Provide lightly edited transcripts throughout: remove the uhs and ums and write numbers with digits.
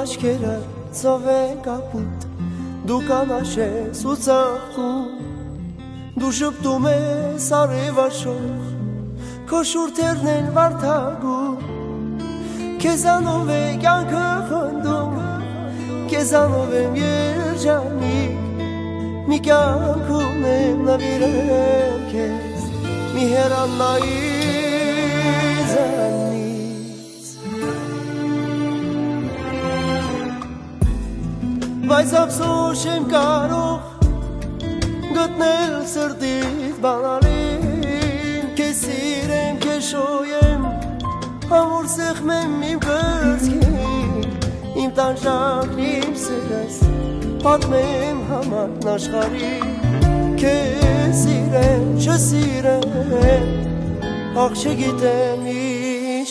աչքերը ծով են կապուտ Դու կանաշես ու ծաղկում Դու շպտում ես արևաշող Քո շուրթերն են վարդագում Քեզանով է կյանքը խնդում Քեզանով եմ երջանիկ Մի կյանք ունեմ նվիրեմ քեզ Մի հեռանայից անից Բայց ափսոս չեմ կարող Գտնել սրտիդ բանալին Քեզ սիրեմ, քեզ շոյեմ Ամուր սեղմեմ իմ կրծքին Իմ տանջանքն իմ սերս Պատմեմ համարն աշխարհի Քեզ սիրեմ, չսիրեմ Ախ չգիտեմ ինչ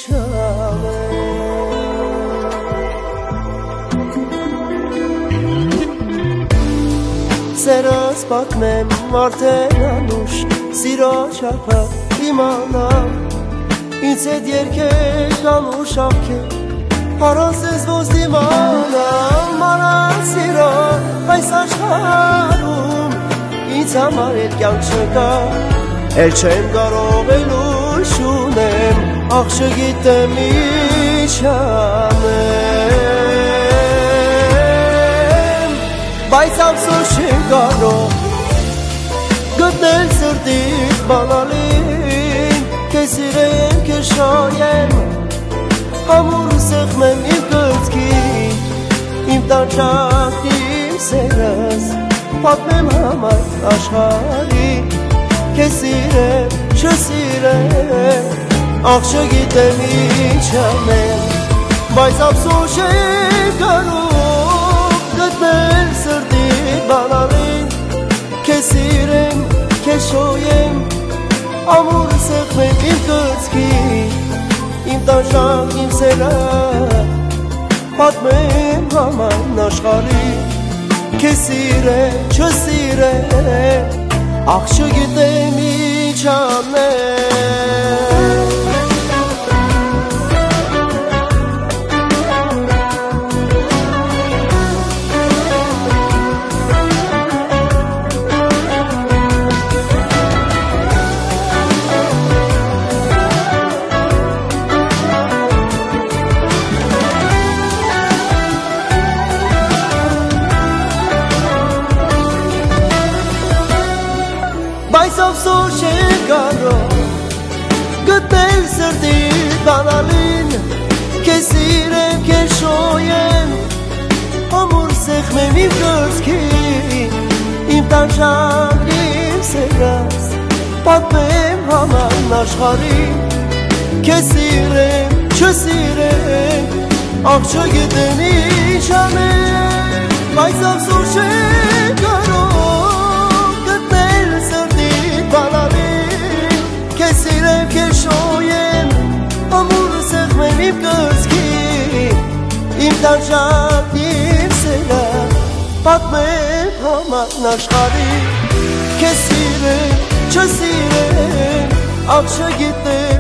անեմ Սերս պատմեմ արդեն անուշ Սիրո չափը իմանամ Ինձ հետ երկեք անուշ աղքեր Առանց ես ոնց դիմանամ Մանան սիրո այս աշխարհում Ինձ համար էլ կյանք չկա Էլ չեմ կարող էլ ուշ ունեմ Ախ չգիտեմ ինչ անեմ Բայց ափսոս չեմ կարող Գտնել սրտիդ բանալին Քեզ սիրեմ, քեզ շոյեմ Ամուր սեղմեմ իմ կրծքին Իմ տանջանքն իմ սերս Պատմեմ համար աշխարհի Քեզ սիրեմ, չսիրեմ Ախ չգիտեմ ինչ անեմ Բայց ափսոս չեմ կարող Գտնել սրտիդ բանալին Քեզ սիրեմ, քեզ շոյեմ Ամուր սեղմեմ իմ կրծքին Իմ տանջանք, իմ սերս Պատմեմ համարն աշխարհի Քեզ սիրեմ, չսիրեմ Ախ չգիտեմ ինչ անեմ Բայց ափսոս չեմ կարող Գտնել սրտիդ բանալին Քեզ սիրեմ, քեզ շոյեմ Ամուր սեղմեմ իմ կրծքին Իմ տանջանքն իմ սերս Պատմեմ համարն աշխարհի Քեզ սիրեմ, չսիրեմ Ախ չգիտեմ ինչ անեմ Բայց ափսոս չեմ կարող Քեզ սիրեմ, քեզ շոյեմ Ամուր սեղմեմ իմ կրծքին Իմ տանջանքն իմ սերս Պատմեմ համարն աշխարհի Քեզ սիրեմ, չսիրեմ Ախ չգիտեմ